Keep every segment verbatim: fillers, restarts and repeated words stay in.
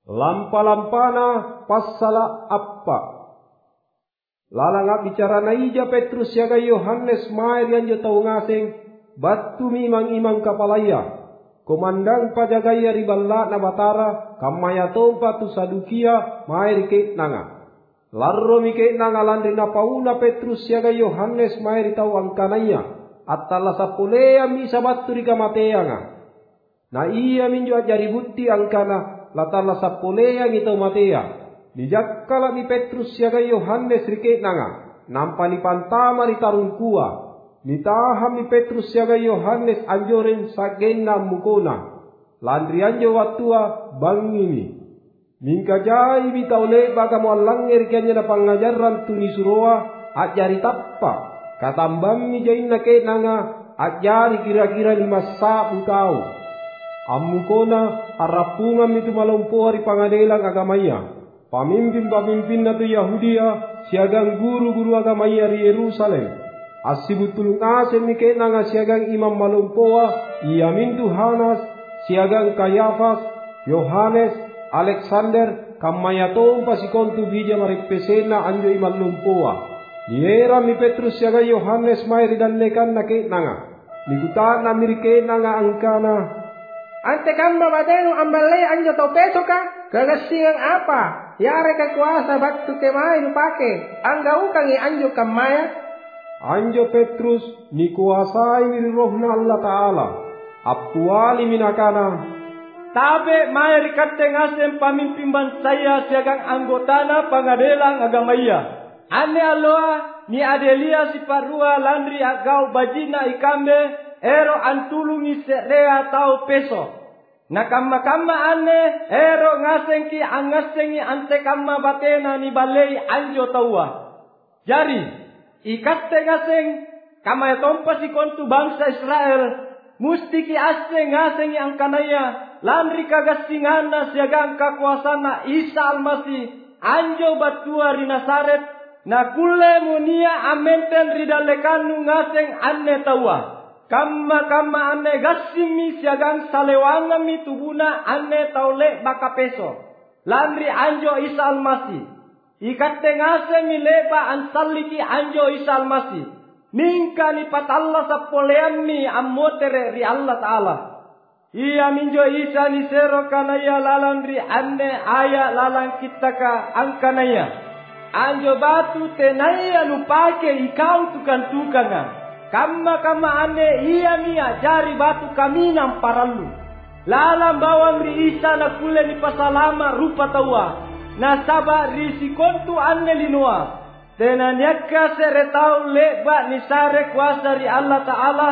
Lampa-lampana passala apa? Lalanga bicara naija Petrus yaga Yohanes maer yanjo tau ngaseng batu mimang imang kapalaya. Komandang pajagaya riballa na batara kamaya tompa tu sadukia maer ke nanga. Larro mike nanga landri na pauna Petrus yaga Yohanes maer tau angkanaya. Attala sapulea misa batu rika mateanga. Na iya minjo ajari butti angkana latala sapulea ngitau matea. Dijakkala mi Petrus yaga Yohanes rike nanga. Nampani pantama ritarungkua. Nitaham mi Petrus yaga Yohanes anjoren sagena mukona. Landri anjo watua bangini. Mingka jai bitaule baga muallangir kanya na pangajaran tuni suroa ajari tappa. Katambam mi jainna ke nanga ajari kira-kira lima sabu tau. Amukona harapungan itu malompo hari pangadelang agamaya. Pamimpin-pamimpin na tu Yahudia siagang guru-guru agamaya di Yerusalem. Asibutul ngasen mi ke nanga siagang imam malompoa iamin tu Hanas siagang Kayafas, Yohanes, Alexander kamaya tompa si kontu bija maripesena anjo imam lumpoa. Niera mi Petrus yaga Yohanes mairi dan lekan na ke nanga. Nikuta na mirike nanga angkana. Ante kamba badeno ambalay anjo tau peso ka? Kagasingan apa? Yare ka kuasa baktu kemai nupake. Angga ukangi anjo kamaya? Anjo Petrus ni kuasai ni rohna Allah Ta'ala. Aptuali minakana. Tabe mairi kate ngasem pamimpin bansaya siagang anggotana pangadelang agamaya. Ane aloa ni adelia si parua landri agau bajina ikambe ero antulungi serea tau peso. Na kamma-kamma ane ero ngasengki angasengi ante kamma batena ni balei anjo taua. Jari ikatte ngaseng kamaya tompa si kontu bangsa Israel musti ki aseng ngasengi angkanaya landri kagasingana siagang kakuasana Isa Almasih anjo batua ri Nasaret. Na kule munia amenten ridalekanu ngaseng anne tawa. Kamma-kamma anne gassimi siagang salewangan mi tubuna anne taule baka peso. Landri anjo Isa Almasih. Ikatte ngaseng mi leba ansalliki anjo Isa Almasih. Ningka ni patalla sapolean mi ammotere ri Allah Ta'ala. Ia minjo Isa ni sero kanaya lalandri anne aya lalang kitaka angkanaya. Anjo batu tenaya nupake ikau tukan-tukanga. Kamma-kamma ane iya mia jari batu kami namparalu. Lalam bawang ri Isa na kule ni pasalama rupa tawa. Na saba risi kontu ane linua. Tenanyaka seretau leba ni sare kuasa ri Allah Ta'ala.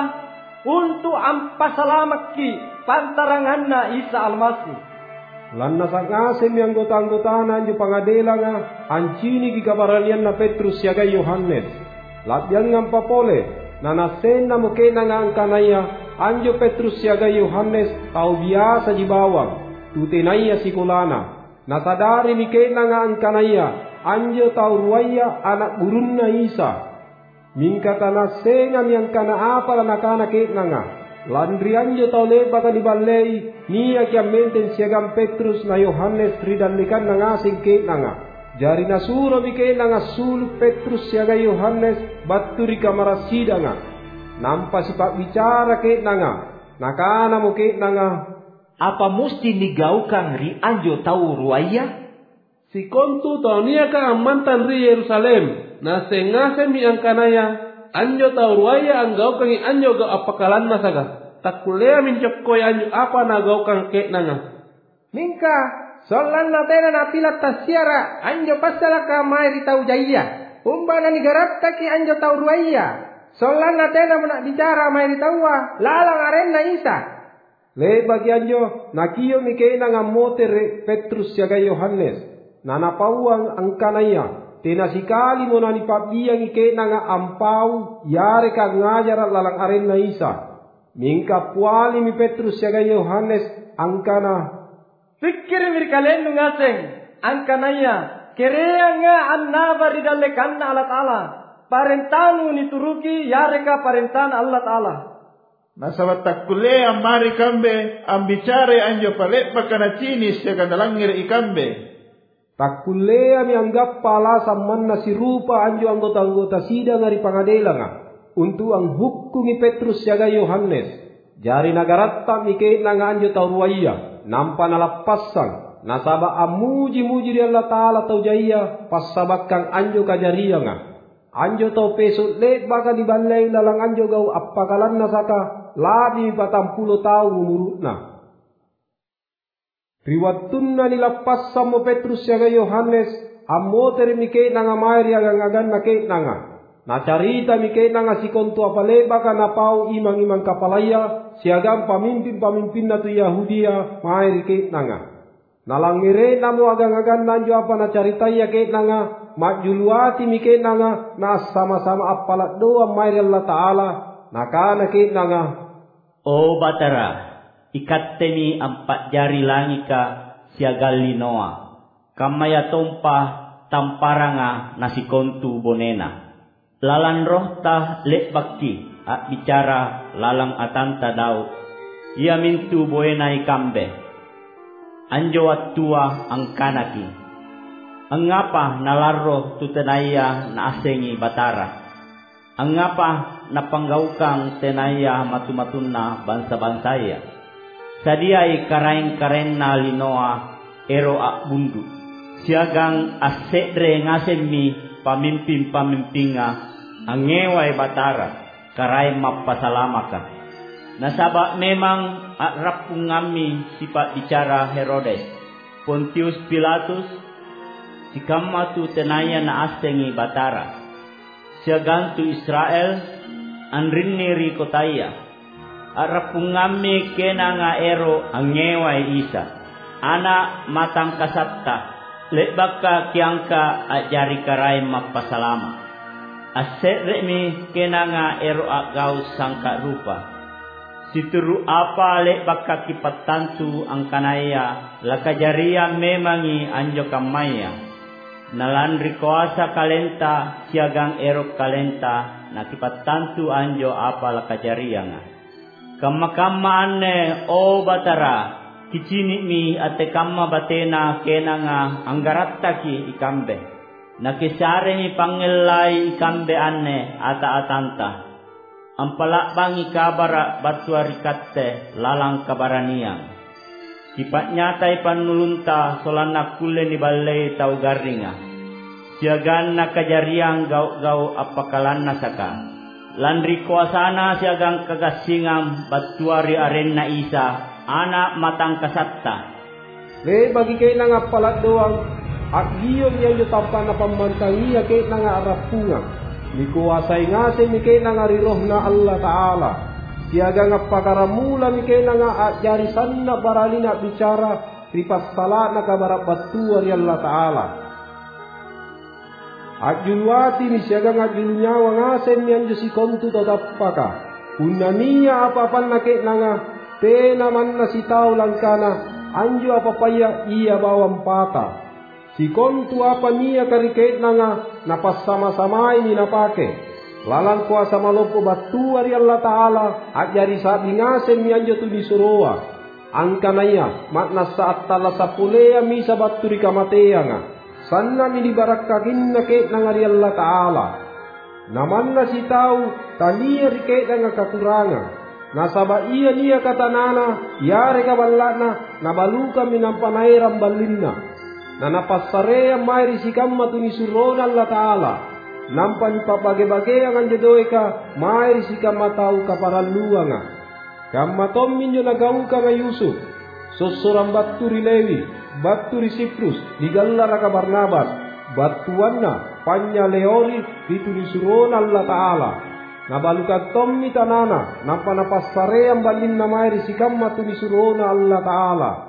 Untuk ampasalamaki pantaranganna Isa Almasih. Lanna sangasem yang anggota-anggotana anjo pangadelanga ancini ki kabaranian na Petrus yaga Yohanes. Latbiang ngampapole na nasena mukena nga angkanaya anjo Petrus yaga Yohanes tau biasa di bawang tutenaya sikulana. Nasadari mikena nga angkanaya anjo tau ruaya anak gurunna Isa. Mingkata nasenga yang kana apa lanakana ketna nga. Landri anjo tau leba ka dibalei niya kiamenten siagam Petrus na Yohanes ridalikan na ngasing ke nga. Jari nasuro bike na nga suluk Petrus siaga Yohanes baturi kamarasida nga. Nampa si pak bicara ke nga. Nakana mo ke nga. Apa musti nigaukan ri anjo tau ruaya? Si kontu tau niya ka amantan ri Yerusalem. Na sengase mi angkanaya. Anjo tau ruaya ang gaukan i anjo ga apakalan masaga. Takulea mincokoy anjo apa na gaukan ke nga. Mingka, solan na tena na pilat tasyara anjo pasala ka mairi tau jaya. Umba na nigaratta ki anjo tau ruaya. Solan na tena mena bicara mairi taua lalang aren na Isa. Le bagi anjo nakiyo mi ke nga motere Petrus yaga Yohanes. Nanapawang angkanaya. Tena sikali mo na nipabiyang ike na nga ampaw, yare ka ngajar lalang aren na Isa. Mingka puali mi Petrus yaga Yohanes, angkana. Pikir mirkalen nungaseng, angkanaya, kerea nga annaba ridalekan na Allah Ta'ala. Parentanu nituruki, yare ka parentan Allah Ta'ala. Nasabat takkule ang mari kambe ang bicara anjo palet pakana cinis ya kadalangir ikambe. Takkule ami anggap pala samman na si rupa anjo anggota-anggota sidang dari pangadelanga untuk ang hukungi Petrus yaga Yohanes. Jari nagaratta mike nanga anjo tau ruaya nampa nalapasan nasaba amuji-muji di Allah Ta'ala tau jaya pasabakang anjo kajarianga. Anjo tau pesut let baka dibalai lalang anjo gau appakalan nasaka labi patang puluh tahun umurutna. Riwattunna nilapas samo Petrus yaga Yohanes ammo termike nanga mairi agang-agan nake nanga. Na carita mike nanga sikontu apale baka napau imang-imang kapalaya siagam pamimpin-pamimpin na tu Yahudia mairi ke nanga. Nalangire namo agang-agan nanjo apa na carita ya ke nanga majuluati mike nanga na sama-sama apalat doa mairi Allah Ta'ala nakana ke nanga. O Batara, ikattemi empat jari langika siagal linoa. Kamaya tompah tamparanga nasikontu bonena. Lalan roh tah lek bakki at bicara lalang atanta daud. Ia mintu boena ikambe. Anjo wattua ang kanaki. Angapa nalarro tutenaya na asengi Batara. Angapa napanggaukang tenaya matu-matunna bansa-bansaya. Sadiai karain-karen na linoa ero ak bundu. Siagang asedre ngasemmi pamimpin-pamimpinga angewai Batara karai mapasalamaka. Nasaba memang akrab ngami sifat bicara Herodes, Pontius Pilatus, sikama tu tenaya na asengi Batara. Siagantu Israel anriniri kotaya. Akrab ngami kenanga ero angewai Isa. Anak matang kasatta lebaka kiangka ajari karai mapasalama. Aset remi kenanga ero agau sangka rupa. Situru apa lebaka kipatantu angkanaya lakajaria memangi anjo kamaya. Nalandri kuasa kalenta siagang ero kalenta nakipatantu anjo apa lakajarianga. Kama-kama ane o Batara kicini mi ate kamma batena kenanga anggarattaki ikambe. Nakisare mi pangelai ikambe anne ata-atanta. Ampalak bangi kabara batuari katte lalang kabaraniang. Kipat nyatai panulunta solana kule ni balai tau garinga. Siagan nakajariang gau-gau apakalan nasaka. Landri kuasana siagang kagasingam batuari arenna Isa. Anak matang kasatta. Le bagi kay nang apalat doang at giyom yan yung tampan na pamantangiya kay nang arapunga. Nikuwasay nga si mi kay nang ariroh na Allah Ta'ala. Siyaga nga pakaramula mi kay nang ajarisan na barali na bicara ripasala na kabarabatuwa ri Allah Ta'ala. At yunwati ni siyaga nga yunyawa nga sen yan yung si kontu tadapaka. Unaniya apapan na kay nang te naman na si tao lang kana anjo apapaya iya bawang pata. Si kontu apa niya karikait na nga napasama-samay ni napake. Lalang kuasa malopo batu ari Allah Ta'ala at yari sabi nga sen mi anjo tunisuroa. Ang kanaya matna saat tala sa pulea mi sa baturi kamatea nga. Sanna mi dibarakakin na kait na nga ari Allah Ta'ala. Naman na si tao taliya rikait na nga kakurangan. Nasaba iya niya katanana, yare kabalana, nabaluka minampanairam balinna. Na napasarea may risikam matunisurona Allah Ta'ala. Nampan papage-bage ang anjadoy ka, may risikam matau kaparaluwa nga. Kamatom minyo nagaw ka nga Yusuf. Sosorang baturi Lewi, baturi Siprus, digallara ka Barnabas. Batuan na, panya leori, ditunisurona Allah Ta'ala. Nabalukat tommi tanana, nampanapassare ang balin na may risikam matunisuro na Allah Ta'ala.